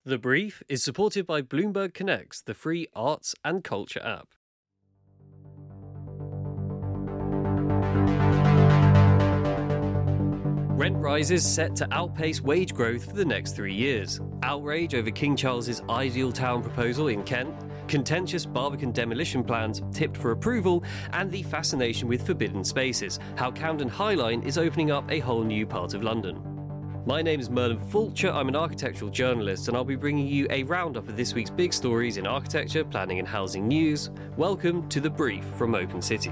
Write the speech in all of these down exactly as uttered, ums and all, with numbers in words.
The Brief is supported by Bloomberg Connects, the free arts and culture app. Rent rises set to outpace wage growth for the next three years. Outrage over King Charles's Ideal Town proposal in Kent, contentious Barbican demolition plans tipped for approval, and the fascination with forbidden spaces, how Camden High Line is opening up a whole new part of London. My name is Merlin Fulcher, I'm an architectural journalist, and I'll be bringing you a roundup of this week's big stories in architecture, planning and housing news. Welcome to The Brief from Open City.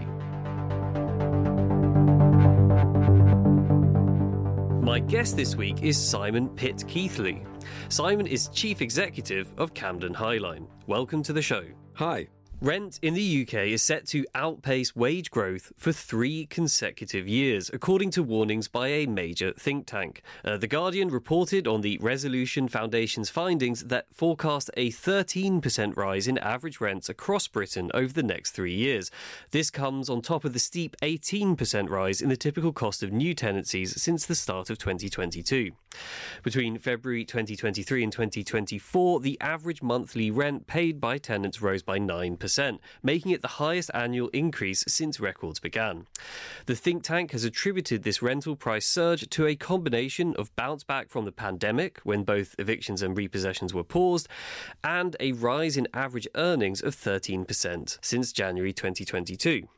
My guest this week is Simon Pitt-Keighley. Simon is Chief Executive of Camden High Line. Welcome to the show. Hi. Rent in the U K is set to outpace wage growth for three consecutive years, according to warnings by a major think tank. Uh, the Guardian reported on the Resolution Foundation's findings that forecast a thirteen percent rise in average rents across Britain over the next three years. This comes on top of the steep eighteen percent rise in the typical cost of new tenancies since the start of twenty twenty-two. Between February twenty twenty-three and twenty twenty-four, the average monthly rent paid by tenants rose by nine percent, making it the highest annual increase since records began. The think tank has attributed this rental price surge to a combination of bounce back from the pandemic, when both evictions and repossessions were paused, and a rise in average earnings of thirteen percent since January twenty twenty-two.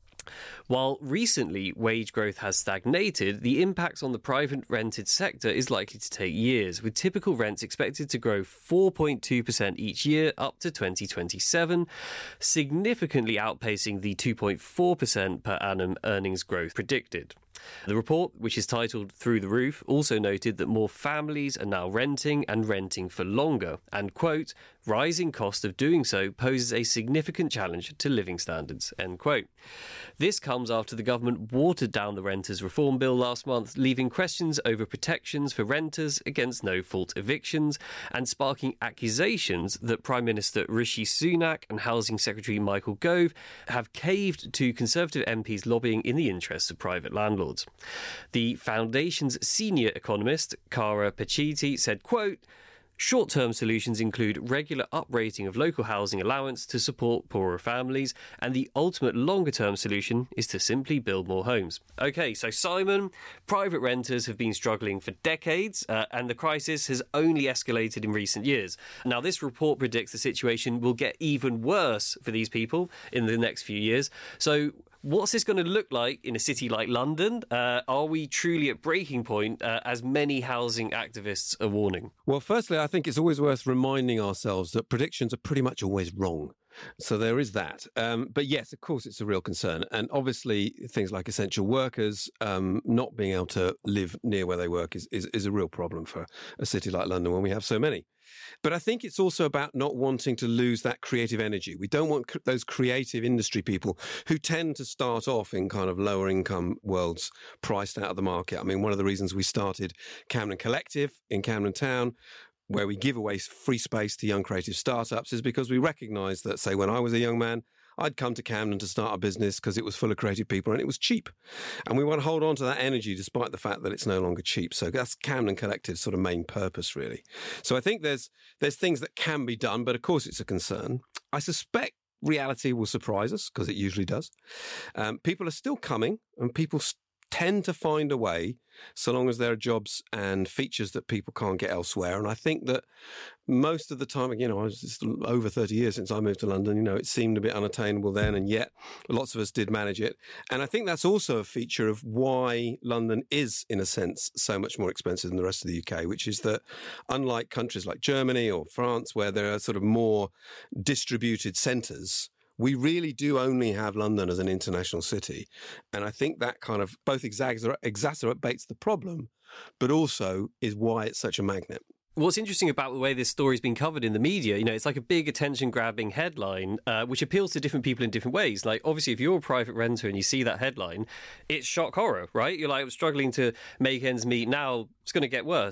While recently wage growth has stagnated, the impact on the private rented sector is likely to take years, with typical rents expected to grow four point two percent each year up to twenty twenty-seven, significantly outpacing the two point four percent per annum earnings growth predicted. The report, which is titled Through the Roof, also noted that more families are now renting and renting for longer, and, quote, rising cost of doing so poses a significant challenge to living standards, end quote. This comes after the government watered down the Renters Reform Bill last month, leaving questions over protections for renters against no-fault evictions and sparking accusations that Prime Minister Rishi Sunak and Housing Secretary Michael Gove have caved to Conservative M Ps lobbying in the interests of private landlords. The Foundation's senior economist, Cara Paccitti, said, quote, short-term solutions include regular uprating of local housing allowance to support poorer families, and the ultimate longer-term solution is to simply build more homes. OK, so Simon, private renters have been struggling for decades, uh, and the crisis has only escalated in recent years. Now, this report predicts the situation will get even worse for these people in the next few years. So what's this going to look like in a city like London? Uh, are we truly at breaking point, uh, as many housing activists are warning? Well, firstly, I think it's always worth reminding ourselves that predictions are pretty much always wrong. So there is that. Um, but yes, of course, it's a real concern. And obviously, things like essential workers um, not being able to live near where they work is, is, is a real problem for a city like London when we have so many. But I think it's also about not wanting to lose that creative energy. We don't want cr- those creative industry people who tend to start off in kind of lower income worlds priced out of the market. I mean, one of the reasons we started Camden Collective in Camden Town, where we give away free space to young creative startups, is because we recognise that, say, when I was a young man, I'd come to Camden to start a business because it was full of creative people and it was cheap. And we want to hold on to that energy despite the fact that it's no longer cheap. So that's Camden Collective's sort of main purpose, really. So I think there's there's things that can be done, but of course it's a concern. I suspect reality will surprise us, because it usually does. Um, people are still coming, and people st- tend to find a way, so long as there are jobs and features that people can't get elsewhere. And I think that most of the time, you know, I was just over thirty years since I moved to London, you know, it seemed a bit unattainable then, and yet lots of us did manage it. And I think that's also a feature of why London is, in a sense, so much more expensive than the rest of the U K, which is that unlike countries like Germany or France, where there are sort of more distributed centres, we really do only have London as an international city. And I think that kind of both exagger- exacerbates the problem, but also is why it's such a magnet. What's interesting about the way this story's been covered in the media, you know, it's like a big attention-grabbing headline, uh, which appeals to different people in different ways. Like, obviously, if you're a private renter and you see that headline, it's shock horror, right? You're like, I'm struggling to make ends meet now, it's going to get worse.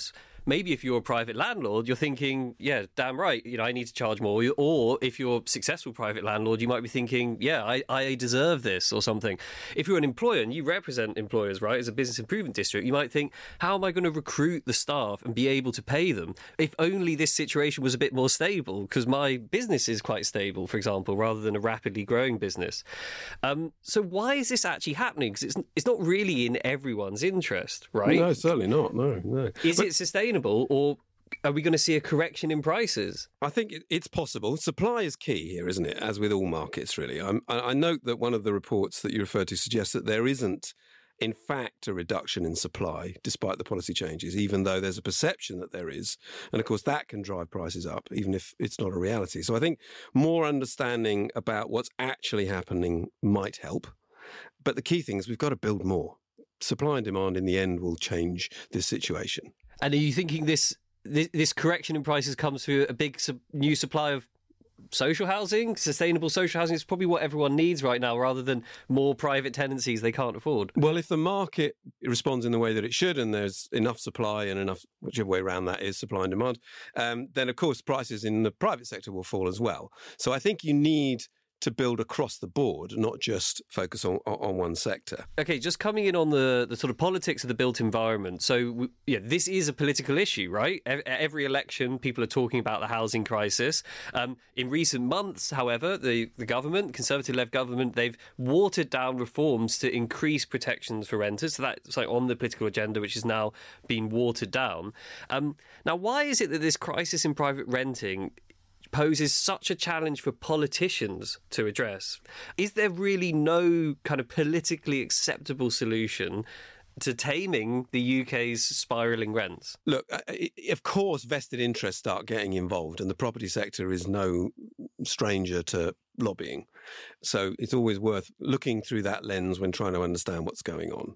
maybe if you're a private landlord, you're thinking, yeah, damn right, you know, I need to charge more. Or if you're a successful private landlord, you might be thinking, yeah, I, I deserve this or something. If you're an employer and you represent employers, right, as a business improvement district, you might think, how am I going to recruit the staff and be able to pay them? If only this situation was a bit more stable, because my business is quite stable, for example, rather than a rapidly growing business. Um, so why is this actually happening? Because it's, it's not really in everyone's interest, right? No, certainly not. No, no. Is but- it sustainable, or are we going to see a correction in prices? I think it's possible. Supply is key here, isn't it? As with all markets, really. I'm, I note that one of the reports that you referred to suggests that there isn't, in fact, a reduction in supply despite the policy changes, even though there's a perception that there is. And of course, that can drive prices up, even if it's not a reality. So I think more understanding about what's actually happening might help. But the key thing is we've got to build more. Supply and demand in the end will change this situation. And are you thinking this this, this correction in prices comes through a big sub, new supply of social housing? Sustainable social housing is probably what everyone needs right now, rather than more private tenancies they can't afford. Well, if the market responds in the way that it should, and there's enough supply and enough, whichever way around that is, supply and demand, um, then of course prices in the private sector will fall as well. So I think you need to build across the board, not just focus on on one sector. Okay, just coming in on the, the sort of politics of the built environment. So, yeah, this is a political issue, right? Every election, people are talking about the housing crisis. Um, in recent months, however, the, the government, Conservative-led government, they've watered down reforms to increase protections for renters. So that's like on the political agenda, which is now being watered down. Um, now, why is it that this crisis in private renting poses such a challenge for politicians to address? Is there really no kind of politically acceptable solution to taming the U K's spiralling rents? Look, of course, vested interests start getting involved, and the property sector is no stranger to lobbying. So it's always worth looking through that lens when trying to understand what's going on.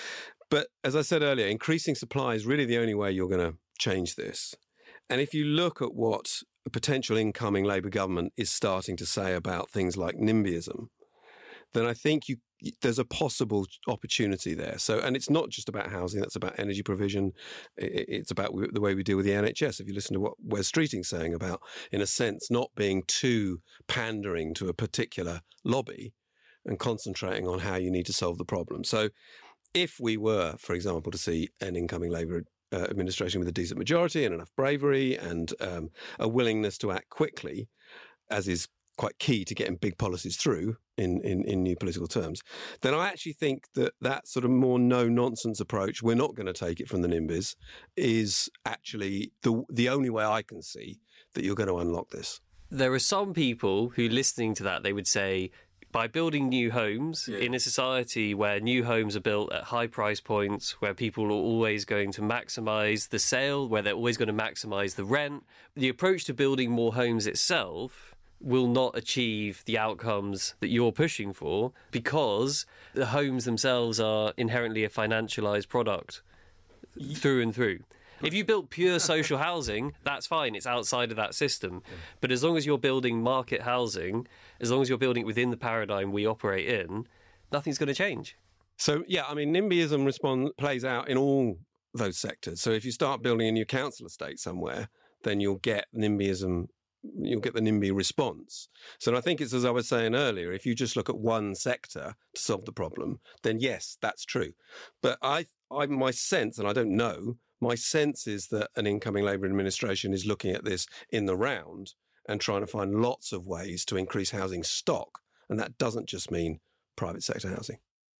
But as I said earlier, increasing supply is really the only way you're going to change this. And if you look at what a potential incoming Labour government is starting to say about things like NIMBYism, then I think you, there's a possible opportunity there. So, and it's not just about housing, that's about energy provision. It's about the way we deal with the N H S. If you listen to what Wes Streeting's saying about, in a sense, not being too pandering to a particular lobby and concentrating on how you need to solve the problem. So if we were, for example, to see an incoming Labour Uh, administration with a decent majority and enough bravery and um, a willingness to act quickly, as is quite key to getting big policies through in, in, in new political terms, then I actually think that that sort of more no-nonsense approach, we're not going to take it from the NIMBYs, is actually the the only way I can see that you're going to unlock this. There are some people who, listening to that, they would say, by building new homes yeah. in a society where new homes are built at high price points, where people are always going to maximise the sale, where they're always going to maximise the rent, the approach to building more homes itself will not achieve the outcomes that you're pushing for, because the homes themselves are inherently a financialised product through and through. If you built pure social housing, that's fine. It's outside of that system. But as long as you're building market housing, as long as you're building it within the paradigm we operate in, nothing's going to change. So, yeah, I mean, NIMBYism respond, plays out in all those sectors. So if you start building a new council estate somewhere, then you'll get NIMBYism, you'll get the NIMBY response. So I think it's, as I was saying earlier, if you just look at one sector to solve the problem, then yes, that's true. But I, I my sense, and I don't know, my sense is that an incoming Labour administration is looking at this in the round and trying to find lots of ways to increase housing stock. And that doesn't just mean private sector housing.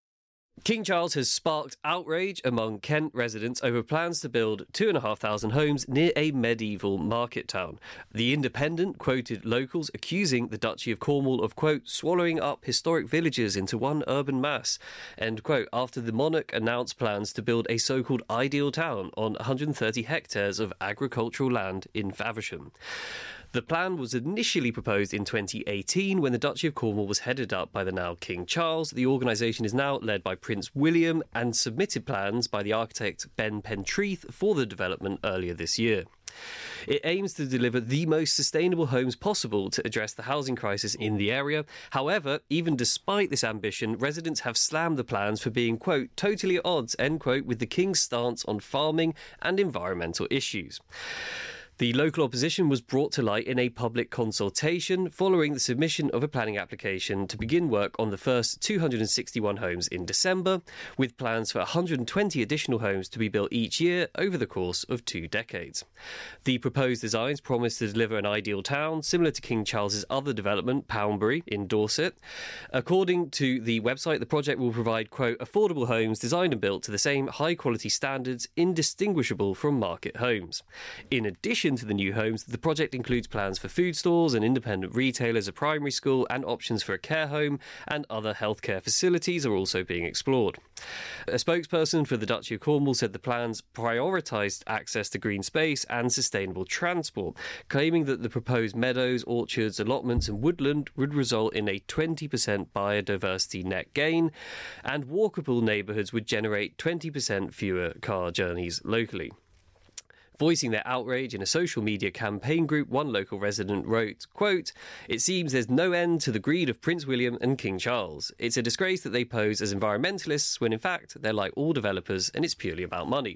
King Charles has sparked outrage among Kent residents over plans to build two and a half thousand homes near a medieval market town. The Independent quoted locals accusing the Duchy of Cornwall of, quote, swallowing up historic villages into one urban mass, end quote, after the monarch announced plans to build a so-called ideal town on one hundred thirty hectares of agricultural land in Faversham. The plan was initially proposed in twenty eighteen when the Duchy of Cornwall was headed up by the now King Charles. The organisation is now led by Prince William and submitted plans by the architect Ben Pentreath for the development earlier this year. It aims to deliver the most sustainable homes possible to address the housing crisis in the area. However, even despite this ambition, residents have slammed the plans for being, quote, totally at odds, end quote, with the King's stance on farming and environmental issues. The local opposition was brought to light in a public consultation following the submission of a planning application to begin work on the first two hundred sixty-one homes in December, with plans for one hundred twenty additional homes to be built each year over the course of two decades. The proposed designs promise to deliver an ideal town similar to King Charles's other development, Poundbury, in Dorset. According to the website, the project will provide, quote, affordable homes designed and built to the same high-quality standards indistinguishable from market homes. In addition to the new homes, the project includes plans for food stalls and independent retailers, a primary school, and options for a care home and other healthcare facilities are also being explored. A spokesperson for the Duchy of Cornwall said the plans prioritised access to green space and sustainable transport, claiming that the proposed meadows, orchards, allotments and woodland would result in a twenty percent biodiversity net gain, and walkable neighbourhoods would generate twenty percent fewer car journeys locally. Voicing their outrage in a social media campaign group, one local resident wrote, quote, it seems there's no end to the greed of Prince William and King Charles. It's a disgrace that they pose as environmentalists when in fact they're like all developers and it's purely about money.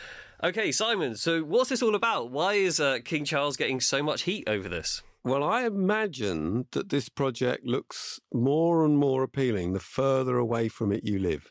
OK, Simon, so what's this all about? Why is uh, King Charles getting so much heat over this? Well, I imagine that this project looks more and more appealing the further away from it you live.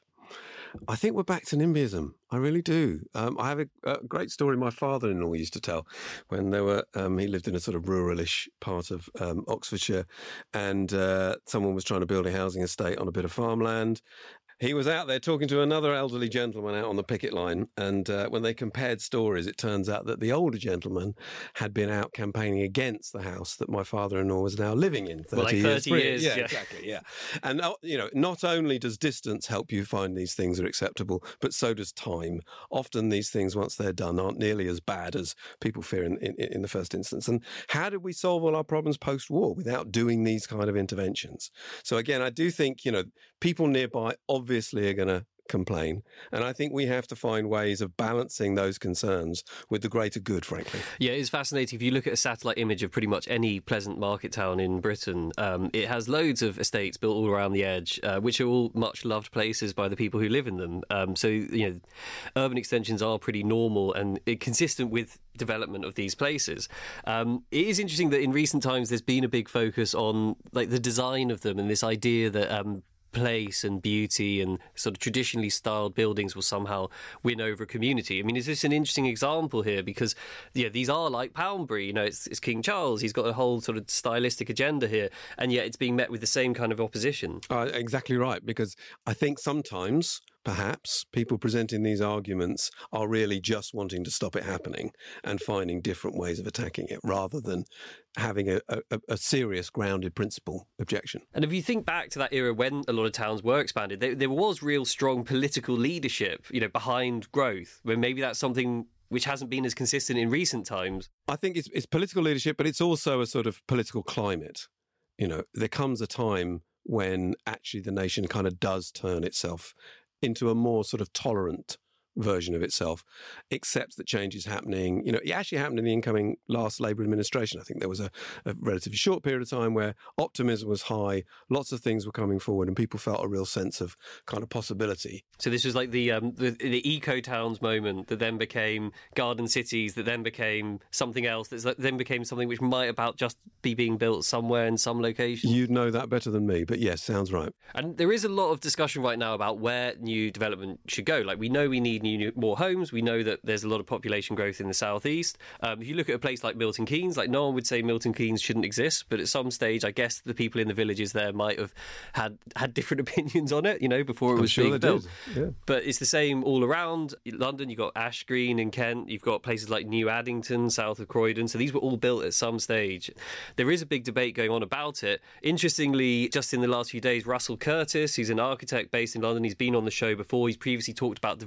I think we're back to NIMBYism. I really do. Um, I have a, a great story my father-in-law used to tell when they were. Um, he lived in a sort of ruralish part of um, Oxfordshire, and uh, someone was trying to build a housing estate on a bit of farmland. He was out there talking to another elderly gentleman out on the picket line, and uh, when they compared stories, it turns out that the older gentleman had been out campaigning against the house that my father-in-law was now living in. thirty well, like thirty years, years yeah, yeah, exactly, yeah. And uh, you know, not only does distance help you find these things are acceptable, but so does time. Often these things, once they're done, aren't nearly as bad as people fear in, in, in the first instance. And how did we solve all our problems post-war without doing these kind of interventions? So again, I do think, you know, people nearby obviously are going to complain. And I think we have to find ways of balancing those concerns with the greater good, frankly. Yeah, it's fascinating. If you look at a satellite image of pretty much any pleasant market town in Britain, um, it has loads of estates built all around the edge, uh, which are all much loved places by the people who live in them. Um, so, you know, urban extensions are pretty normal and consistent with development of these places. Um, it is interesting that in recent times there's been a big focus on like the design of them and this idea that um, place and beauty and sort of traditionally styled buildings will somehow win over a community. I mean, is this an interesting example here? Because, yeah, these are like Poundbury, you know, it's, it's King Charles. He's got a whole sort of stylistic agenda here, and yet it's being met with the same kind of opposition. Uh, exactly right, because I think sometimes perhaps people presenting these arguments are really just wanting to stop it happening and finding different ways of attacking it rather than having a, a, a serious grounded principle objection. And if you think back to that era when a lot of towns were expanded, there, there was real strong political leadership, you know, behind growth, where maybe that's something which hasn't been as consistent in recent times. I think it's, it's political leadership, but it's also a sort of political climate. You know, there comes a time when actually the nation kind of does turn itself into a more sort of tolerant version of itself, accepts that change is happening. You know, it actually happened in the incoming last Labour administration. I think there was a, a relatively short period of time where optimism was high, lots of things were coming forward, and people felt a real sense of kind of possibility. So this was like the um, the, the eco-towns moment that then became garden cities, that then became something else, that then became something which might about just be being built somewhere in some location. You'd know that better than me, but yes, sounds right. And there is a lot of discussion right now about where new development should go. Like, we know we need New, more homes. We know that there's a lot of population growth in the southeast. Um, if you look at a place like Milton Keynes, like no one would say Milton Keynes shouldn't exist, but at some stage, I guess the people in the villages there might have had had different opinions on it, you know, before it was sure being built. Yeah. But it's the same all around London. You've got Ash Green in Kent. You've got places like New Addington, south of Croydon. So these were all built at some stage. There is a big debate going on about it. Interestingly, just in the last few days, Russell Curtis, who's an architect based in London, he's been on the show before. He's previously talked about developing on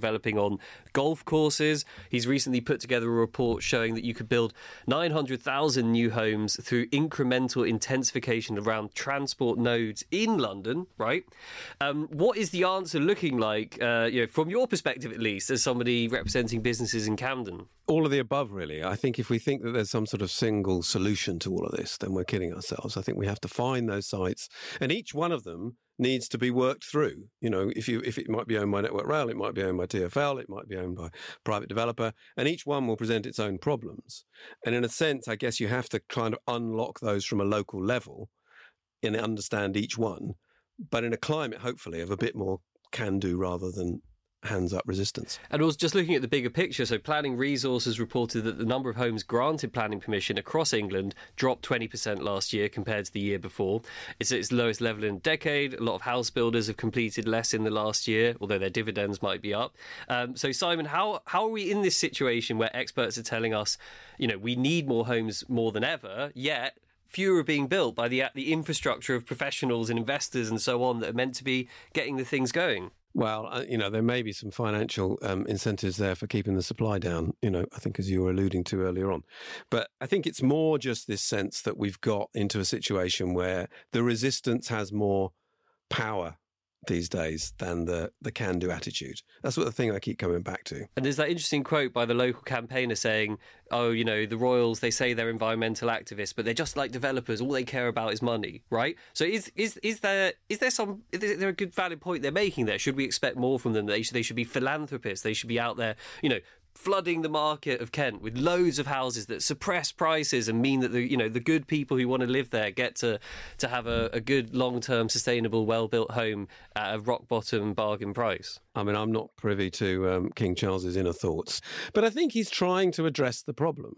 on golf courses. He's recently put together a report showing that you could build nine hundred thousand new homes through incremental intensification around transport nodes in London, right? Um, what is the answer looking like, uh, you know, from your perspective at least, as somebody representing businesses in Camden? All of the above, really. I think if we think that there's some sort of single solution to all of this, then we're kidding ourselves. I think we have to find those sites, and each one of them needs to be worked through. You know, if you if it might be owned by Network Rail, it might be owned by T F L, it might be owned by a private developer, and each one will present its own problems. And in a sense, I guess you have to kind of unlock those from a local level and understand each one, but in a climate, hopefully, of a bit more can-do rather than hands-up resistance. And also just looking at the bigger picture, so Planning Resources reported that the number of homes granted planning permission across England dropped twenty percent last year compared to the year before. It's at its lowest level in a decade. A lot of house builders have completed less in the last year, although their dividends might be up. Um, so, Simon, how, how are we in this situation where experts are telling us, you know, we need more homes more than ever, yet fewer are being built by the the infrastructure of professionals and investors and so on that are meant to be getting the things going? Well, uh, you know, there may be some financial um, incentives there for keeping the supply down, you know, I think as you were alluding to earlier on. But I think it's more just this sense that we've got into a situation where the resistance has more power these days than the, the can-do attitude. That's what the thing I keep coming back to. And there's that interesting quote by the local campaigner saying, oh, you know, the Royals, they say they're environmental activists, but they're just like developers. All they care about is money, right? So is is is there is there some is there a good valid point they're making there? Should we expect more from them? They should, they should be philanthropists. They should be out there, you know, flooding the market of Kent with loads of houses that suppress prices and mean that the you know the good people who want to live there get to to have a, a good long-term sustainable well-built home at a rock-bottom bargain price. I mean, I'm not privy to um, King Charles's inner thoughts, but I think he's trying to address the problem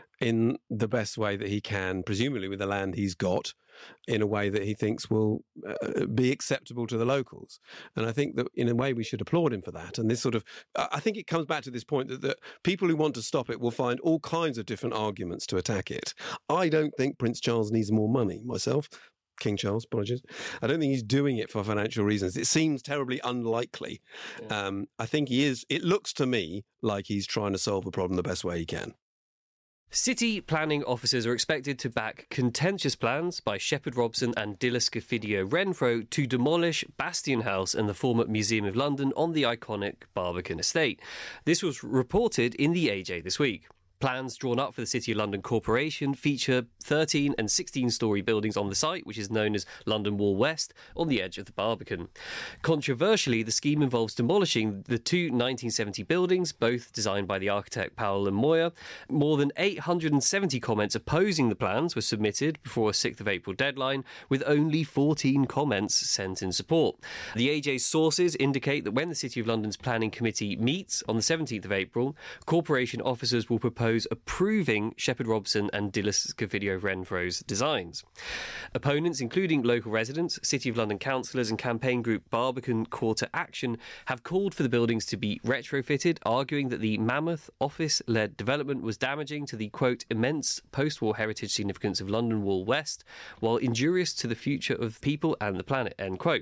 in the best way that he can, presumably with the land he's got, in a way that he thinks will uh, be acceptable to the locals. And I think that in a way we should applaud him for that. And this sort of, I think it comes back to this point that, that people who want to stop it will find all kinds of different arguments to attack it. I don't think Prince Charles needs more money myself. King Charles, apologies. I don't think he's doing it for financial reasons. It seems terribly unlikely. Yeah. Um, I think he is, it looks to me like he's trying to solve the problem the best way he can. City planning officers are expected to back contentious plans by Shepherd Robson and Dilla Scofidio Renfro to demolish Bastion House and the former Museum of London on the iconic Barbican estate. This was reported in the A J this week. Plans drawn up for the City of London Corporation feature thirteen and sixteen-storey buildings on the site, which is known as London Wall West, on the edge of the Barbican. Controversially, the scheme involves demolishing the two nineteen seventy buildings, both designed by the architect Powell and Moyer. More than eight hundred seventy comments opposing the plans were submitted before a sixth of April deadline, with only fourteen comments sent in support. The A J's sources indicate that when the City of London's Planning Committee meets on the seventeenth of April, corporation officers will propose approving Shepherd Robson and Dilla Scofidio Renfro's designs. Opponents, including local residents, City of London councillors and campaign group Barbican Quarter Action, have called for the buildings to be retrofitted, arguing that the mammoth office-led development was damaging to the, quote, immense post-war heritage significance of London Wall West, while injurious to the future of people and the planet, end quote.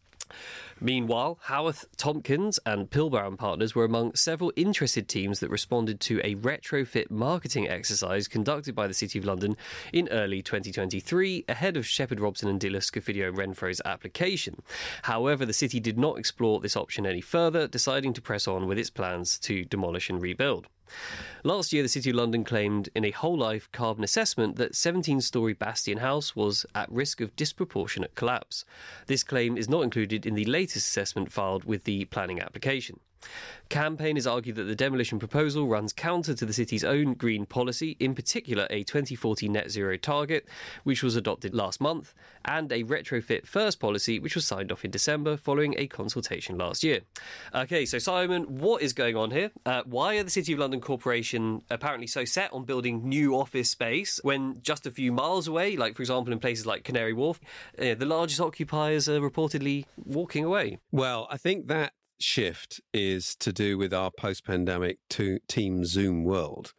Meanwhile, Howarth Tompkins and Pilbara and Partners were among several interested teams that responded to a retrofit marketing exercise conducted by the City of London in early twenty twenty-three, ahead of Shepherd Robson and Dilla Scofidio Renfro's application. However, the city did not explore this option any further, deciding to press on with its plans to demolish and rebuild. Last year, the City of London claimed in a whole-life carbon assessment that seventeen-storey Bastion House was at risk of disproportionate collapse. This claim is not included in the latest assessment filed with the planning application. Campaigners argue that the demolition proposal runs counter to the city's own green policy, in particular a twenty forty net zero target, which was adopted last month, and a retrofit first policy, which was signed off in December following a consultation last year. OK, so Simon, what is going on here? Uh, why are the City of London Corporation apparently so set on building new office space when just a few miles away, like, for example, in places like Canary Wharf, uh, the largest occupiers are reportedly walking away? Well, I think that shift is to do with our post-pandemic to team Zoom world.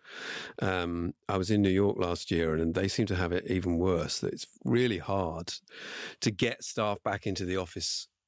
Um, I was in New York last year and they seem to have it even worse. That it's really hard to get staff back into the office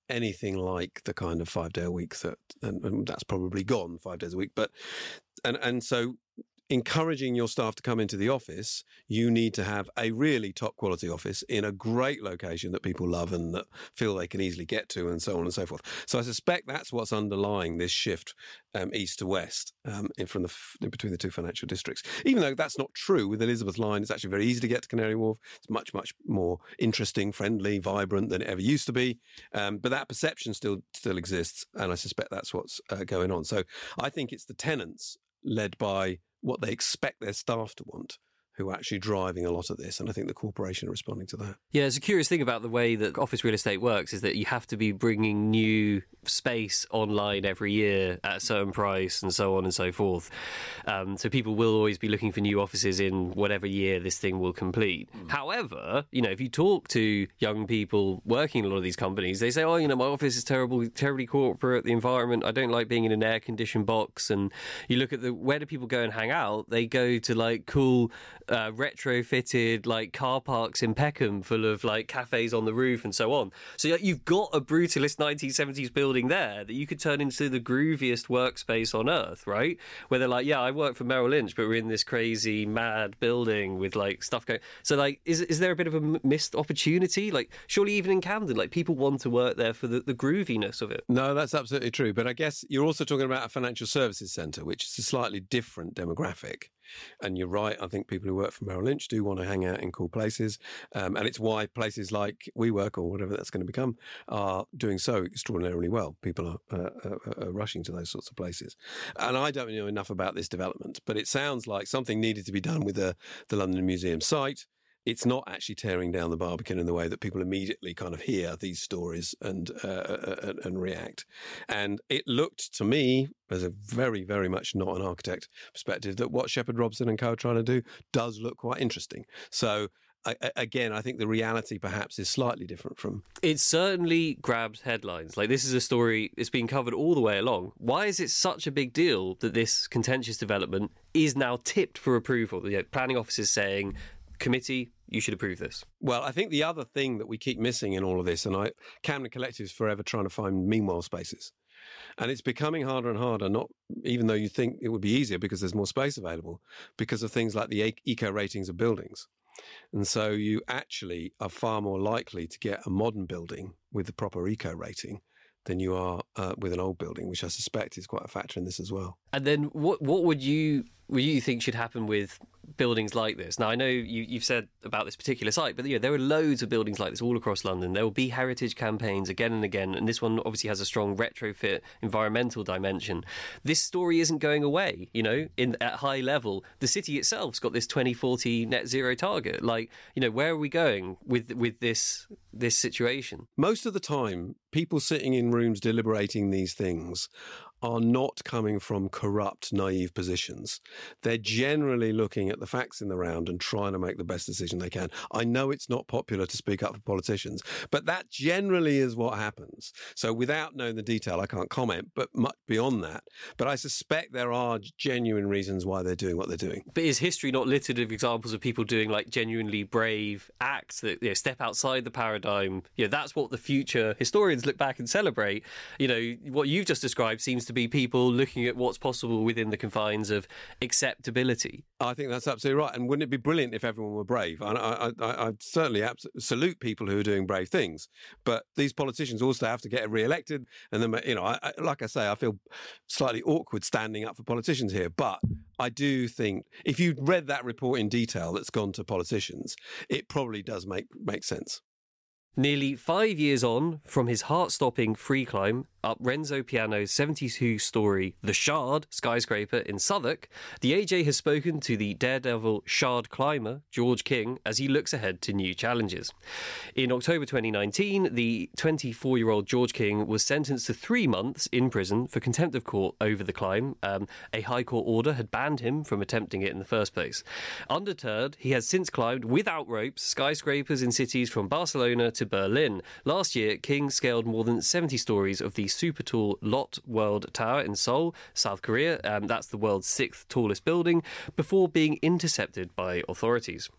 anything like the kind of five day a week that, and, and that's probably gone five days a week. But and and so encouraging your staff to come into the office, you need to have a really top quality office in a great location that people love and that feel they can easily get to, and so on and so forth. So I suspect that's what's underlying this shift um, east to west um, in from the in between the two financial districts. Even though that's not true with Elizabeth Line, it's actually very easy to get to Canary Wharf. It's much much more interesting, friendly, vibrant than it ever used to be. Um, but that perception still still exists, and I suspect that's what's uh, going on. So I think it's the tenants led by what they expect their staff to want, who are actually driving a lot of this. And I think the corporation are responding to that. Yeah, it's a curious thing about the way that office real estate works is that you have to be bringing new space online every year at a certain price and so on and so forth. Um, so people will always be looking for new offices in whatever year this thing will complete. Mm. However, you know, if you talk to young people working in a lot of these companies, they say, oh, you know, my office is terrible, terribly corporate, the environment, I don't like being in an air-conditioned box. And you look at the where do people go and hang out? They go to like cool Uh, retrofitted like car parks in Peckham full of like cafes on the roof and so on. So you've got a brutalist nineteen seventies building there that you could turn into the grooviest workspace on earth, right? Where they're like, yeah, I work for Merrill Lynch, but we're in this crazy mad building with like stuff going. So like, is is there a bit of a missed opportunity? Like, surely even in Camden, like people want to work there for the, the grooviness of it. No, that's absolutely true. But I guess you're also talking about a financial services centre, which is a slightly different demographic. And you're right, I think people who work for Merrill Lynch do want to hang out in cool places. Um, and it's why places like WeWork or whatever that's going to become are doing so extraordinarily well. People are, uh, are, are rushing to those sorts of places. And I don't know enough about this development, but it sounds like something needed to be done with the, the London Museum site. It's not actually tearing down the Barbican in the way that people immediately kind of hear these stories and uh, and, and react. And it looked to me, as a very, very much not an architect perspective, that what Shepherd Robson and co are trying to do does look quite interesting. So I, again, I think the reality perhaps is slightly different from... It certainly grabs headlines. Like, this is a story, it's been covered all the way along. Why is it such a big deal that this contentious development is now tipped for approval? You know, planning officers saying, committee, you should approve this. Well, I think the other thing that we keep missing in all of this, and I, Camden Collective is forever trying to find meanwhile spaces. And it's becoming harder and harder, not even though you think it would be easier because there's more space available, because of things like the eco ratings of buildings. And so you actually are far more likely to get a modern building with the proper eco rating than you are uh, with an old building, which I suspect is quite a factor in this as well. And then what what would you what you think should happen with buildings like this? Now, I know you, you've said about this particular site, but you know, there are loads of buildings like this all across London. There will be heritage campaigns again and again, and this one obviously has a strong retrofit environmental dimension. This story isn't going away, you know, in at high level. The city itself's got this twenty forty net zero target. Like, you know, where are we going with with this this situation? Most of the time, people sitting in rooms deliberating these things are not coming from corrupt, naive positions. They're generally looking at the facts in the round and trying to make the best decision they can. I know it's not popular to speak up for politicians, but that generally is what happens. So without knowing the detail, I can't comment, but much beyond that. But I suspect there are genuine reasons why they're doing what they're doing. But is history not littered of examples of people doing like genuinely brave acts that, you know, step outside the paradigm? You know, that's what the future historians look back and celebrate. You know, what you've just described seems to be people looking at what's possible within the confines of acceptability. I think that's absolutely right. And wouldn't it be brilliant if everyone were brave? I, I, I, I certainly abs- salute people who are doing brave things. But these politicians also have to get re-elected. And then, you know, I, I, like I say, I feel slightly awkward standing up for politicians here. But I do think if you read that report in detail that's gone to politicians, it probably does make, make sense. Nearly five years on from his heart-stopping free climb up Renzo Piano's seventy-two storey The Shard skyscraper in Southwark, the A J has spoken to the daredevil Shard climber, George King, as he looks ahead to new challenges. In October twenty nineteen, the twenty-four-year-old George King was sentenced to three months in prison for contempt of court over the climb. Um, a High Court order had banned him from attempting it in the first place. Undeterred, he has since climbed, without ropes, skyscrapers in cities from Barcelona to Berlin. Last year, King scaled more than seventy stories of the super tall Lotte World Tower in Seoul, South Korea. Um, that's the world's sixth tallest building, before being intercepted by authorities.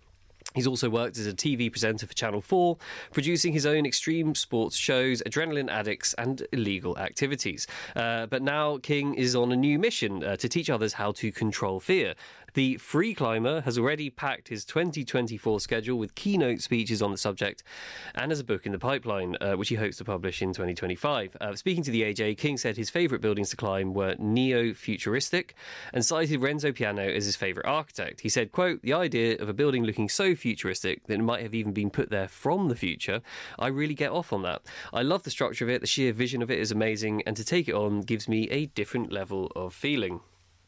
He's also worked as a T V presenter for Channel four, producing his own extreme sports shows, Adrenaline Addicts and Illegal Activities. Uh, but now King is on a new mission uh, to teach others how to control fear. The Free Climber has already packed his twenty twenty-four schedule with keynote speeches on the subject and has a book in the pipeline, uh, which he hopes to publish in twenty twenty-five. Uh, speaking to the A J, King said his favourite buildings to climb were neo-futuristic and cited Renzo Piano as his favourite architect. He said, quote, "The idea of a building looking so futuristic that it might have even been put there from the future, I really get off on that. I love the structure of it, the sheer vision of it is amazing, and to take it on gives me a different level of feeling."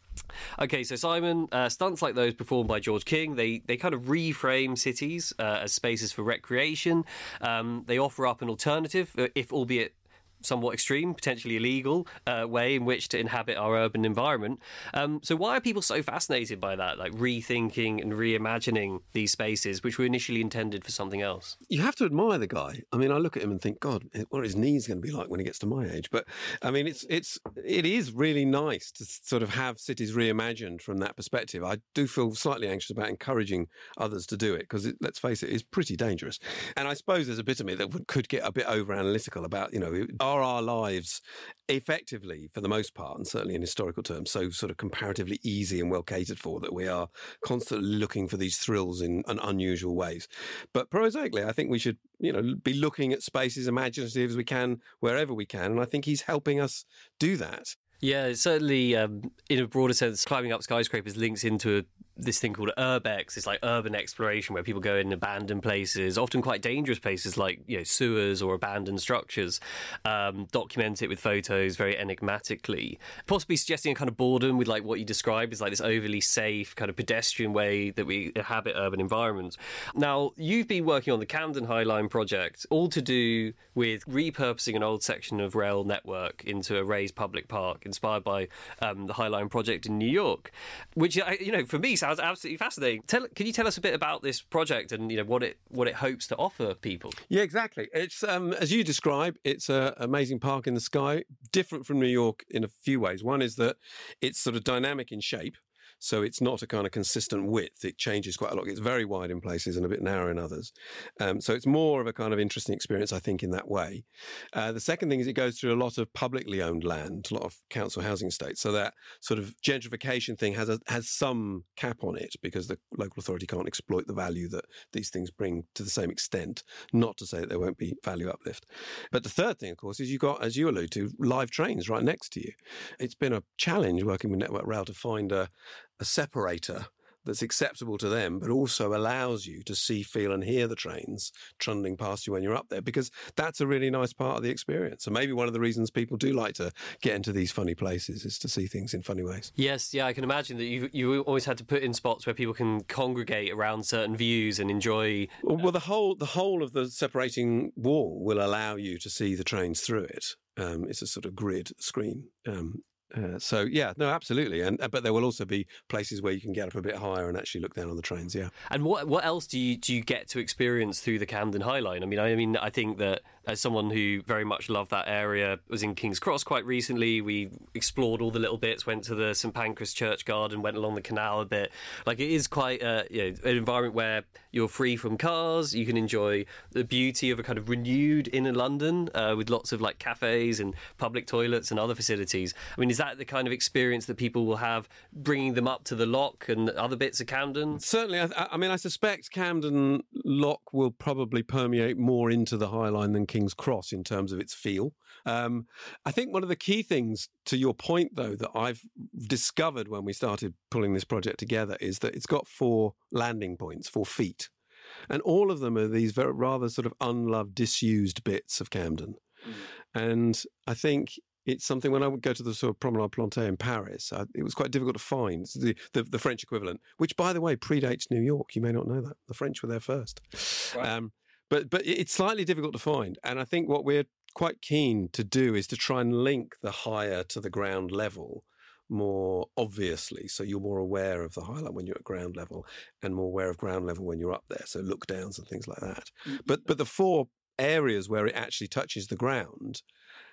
Okay, so Simon, uh, stunts like those performed by George King, they they kind of reframe cities uh, as spaces for recreation. Um, they offer up an alternative, if albeit somewhat extreme, potentially illegal uh, way in which to inhabit our urban environment. Um, so why are people so fascinated by that, like rethinking and reimagining these spaces which were initially intended for something else? You have to admire the guy. I mean, I look at him and think, God, what are his knees going to be like when he gets to my age? But I mean, it's it's it is really nice to sort of have cities reimagined from that perspective. I do feel slightly anxious about encouraging others to do it because, it, let's face it, it's pretty dangerous. And I suppose there's a bit of me that would, could get a bit over analytical about, you know, are our lives effectively, for the most part, and certainly in historical terms, so sort of comparatively easy and well catered for that we are constantly looking for these thrills in, in unusual ways. But prosaically, I think we should, you know, be looking at spaces imaginative as we can wherever we can, and I think he's helping us do that. Yeah, certainly, um, in a broader sense, climbing up skyscrapers links into this thing called urbex. It's like urban exploration where people go in abandoned places, often quite dangerous places like, you know, sewers or abandoned structures, um, document it with photos very enigmatically, possibly suggesting a kind of boredom with like what you describe as like this overly safe kind of pedestrian way that we inhabit urban environments. Now, you've been working on the Camden High Line project, all to do with repurposing an old section of rail network into a raised public park, inspired by um, the High Line project in New York, which, you know, for me sounds absolutely fascinating. Tell, can you tell us a bit about this project and, you know, what it what it hopes to offer people? Yeah, exactly. It's um, as you describe, it's an amazing park in the sky, different from New York in a few ways. One is that it's sort of dynamic in shape. So it's not a kind of consistent width. It changes quite a lot. It's very wide in places and a bit narrow in others. Um, so it's more of a kind of interesting experience, I think, in that way. Uh, the second thing is it goes through a lot of publicly owned land, a lot of council housing estates. So that sort of gentrification thing has a, has some cap on it because the local authority can't exploit the value that these things bring to the same extent, not to say that there won't be value uplift. But the third thing, of course, is you've got, as you allude to, live trains right next to you. It's been a challenge working with Network Rail to find a a separator that's acceptable to them, but also allows you to see, feel and hear the trains trundling past you when you're up there, because that's a really nice part of the experience. And maybe one of the reasons people do like to get into these funny places is to see things in funny ways. Yes, yeah, I can imagine that you you always had to put in spots where people can congregate around certain views and enjoy. Well, well the whole the whole of the separating wall will allow you to see the trains through it. Um, it's a sort of grid screen. Um, Uh, so, yeah, no, absolutely. And But there will also be places where you can get up a bit higher and actually look down on the trains, yeah. And what what else do you do you get to experience through the Camden High Line? I mean, I mean, I think that as someone who very much loved that area, was in King's Cross quite recently, we explored all the little bits, went to the St Pancras Church Garden, went along the canal a bit. Like, it is quite uh, you know, an environment where you're free from cars, you can enjoy the beauty of a kind of renewed inner London uh, with lots of, like, cafes and public toilets and other facilities. I mean, is that the kind of experience that people will have bringing them up to the Lock and other bits of Camden? Certainly. I, I mean, I suspect Camden Lock will probably permeate more into the High Line than King's Cross in terms of its feel. Um, I think one of the key things, to your point, though, that I've discovered when we started pulling this project together is that it's got four landing points, four feet. And all of them are these very rather sort of unloved, disused bits of Camden. Mm. And I think it's something, when I would go to the sort of Promenade Plantée in Paris, I, it was quite difficult to find. It's the, the, the French equivalent, which, by the way, predates New York. You may not know that. The French were there first. Right. Um, but but it's slightly difficult to find. And I think what we're quite keen to do is to try and link the higher to the ground level more obviously. So you're more aware of the High Line when you're at ground level and more aware of ground level when you're up there. So look downs and things like that. Mm-hmm. But But the four areas where it actually touches the ground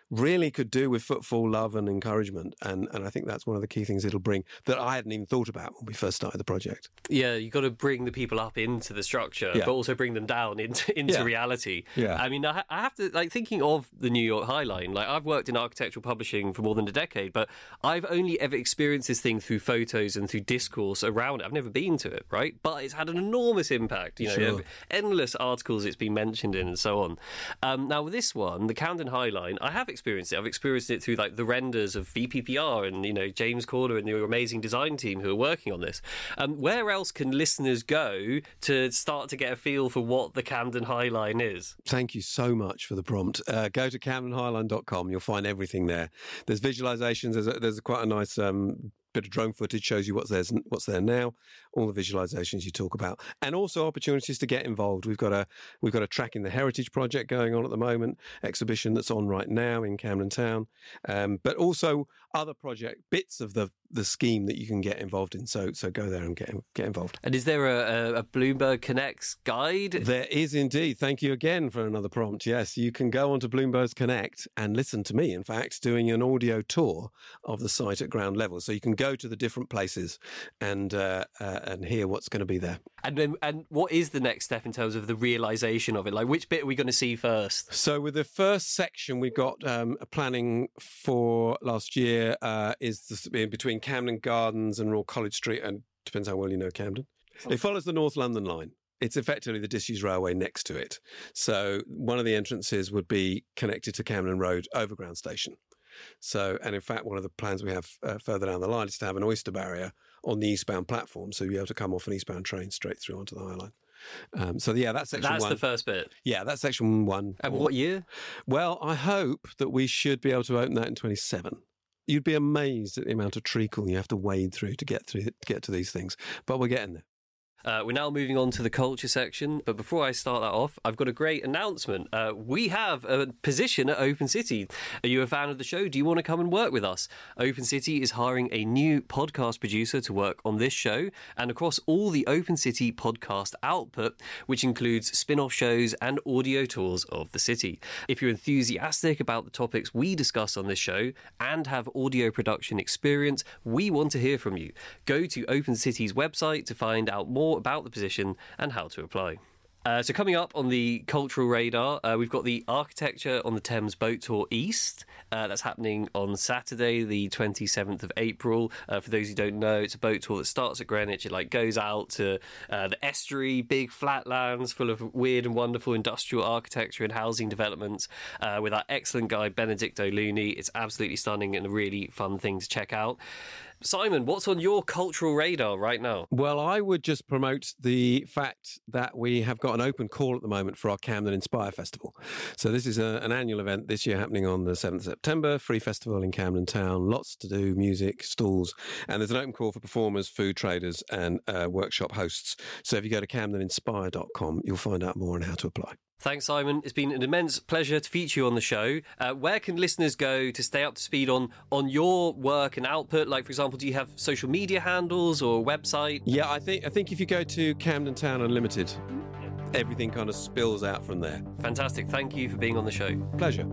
really could do with footfall, love and encouragement. And and I think that's one of the key things it'll bring that I hadn't even thought about when we first started the project. Yeah, you've got to bring the people up into the structure, yeah. but also bring them down into, into yeah. reality. Yeah. I mean, I, I have to, like, thinking of the New York High Line, like, I've worked in architectural publishing for more than a decade, but I've only ever experienced this thing through photos and through discourse around it. I've never been to it, right? But it's had an enormous impact. You know, sure. endless articles it's been mentioned in and so on. Um, now, with this one, the Camden High Line, I have experienced it. I've experienced it through, like, the renders of V P P R and, you know, James Corder and your amazing design team who are working on this. Um, where else can listeners go to start to get a feel for what the Camden High Line is? Thank you so much for the prompt. Uh, go to camden highline dot com. You'll find everything there. There's visualizations. There's, a, there's a quite a nice um, bit of drone footage, shows you what's there, what's there now, all the visualizations you talk about, and also opportunities to get involved. We've got a we've got a Tracking the Heritage project going on at the moment, exhibition that's on right now in Camden Town, um, but also other project bits of the the scheme that you can get involved in. So so go there and get get involved. And is there a, a Bloomberg Connects guide? There is indeed. Thank you again for another prompt. Yes, you can go onto Bloomberg Connect and listen to me, in fact, doing an audio tour of the site at ground level. So you can go to the different places and uh, uh, and hear what's going to be there. And then, and what is the next step in terms of the realisation of it? Like, which bit are we going to see first? So with the first section we've got um, a planning for last year uh, is the, in between Camden Gardens and Royal College Street, and depends how well you know Camden. It follows the North London line. It's effectively the disused railway next to it. So one of the entrances would be connected to Camden Road Overground Station. So, and in fact, one of the plans we have uh, further down the line is to have an oyster barrier on the eastbound platform, so you'll be able to come off an eastbound train straight through onto the High Line. Um, so, yeah, that's section that's one. That's the first bit? Yeah, that's section one. And what year? Well, I hope that we should be able to open that in twenty-seven. You'd be amazed at the amount of treacle you have to wade through to get through to get to these things, but we're getting there. Uh, we're now moving on to the culture section, but before I start that off, I've got a great announcement. Uh, we have a position at Open City. Are you a fan of the show? Do you want to come and work with us? Open City is hiring a new podcast producer to work on this show and across all the Open City podcast output, which includes spin-off shows and audio tours of the city. If you're enthusiastic about the topics we discuss on this show and have audio production experience, we want to hear from you. Go to Open City's website to find out more about the position and how to apply. Uh, so coming up on the cultural radar, uh, we've got the Architecture on the Thames Boat Tour East. Uh, that's happening on Saturday, the twenty-seventh of April. Uh, for those who don't know, it's a boat tour that starts at Greenwich. It like goes out to uh, the estuary, big flatlands full of weird and wonderful industrial architecture and housing developments uh, with our excellent guide, Benedict O'Looney. It's absolutely stunning and a really fun thing to check out. Simon, what's on your cultural radar right now? Well, I would just promote the fact that we have got an open call at the moment for our Camden Inspire Festival. So this is a, an annual event this year happening on the seventh of September, free festival in Camden Town, lots to do, music, stalls, and there's an open call for performers, food traders and uh, workshop hosts. So if you go to camden inspire dot com, you'll find out more on how to apply. Thanks, Simon. It's been an immense pleasure to feature you on the show. Uh, where can listeners go to stay up to speed on, on your work and output? Like, for example, do you have social media handles or a website? Yeah, I think I think if you go to Camden Town Unlimited, everything kind of spills out from there. Fantastic. Thank you for being on the show. Pleasure.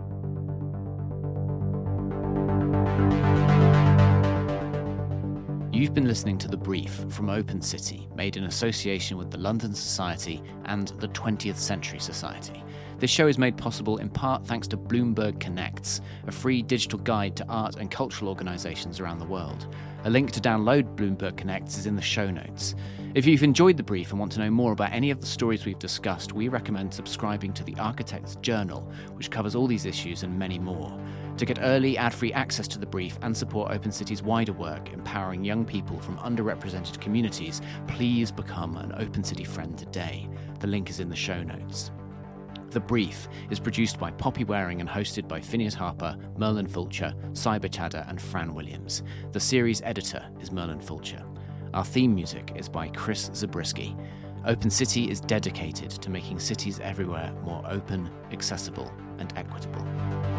You've been listening to The Brief from Open City, made in association with the London Society and the twentieth Century Society. This show is made possible in part thanks to Bloomberg Connects, a free digital guide to art and cultural organisations around the world. A link to download Bloomberg Connects is in the show notes. If you've enjoyed The Brief and want to know more about any of the stories we've discussed, we recommend subscribing to The Architect's Journal, which covers all these issues and many more. To get early, ad-free access to The Brief and support Open City's wider work empowering young people from underrepresented communities, please become an Open City friend today. The link is in the show notes. The Brief is produced by Poppy Waring and hosted by Phineas Harper, Merlin Fulcher, Cyber Chadder and Fran Williams. The series editor is Merlin Fulcher. Our theme music is by Chris Zabriskie. Open City is dedicated to making cities everywhere more open, accessible and equitable.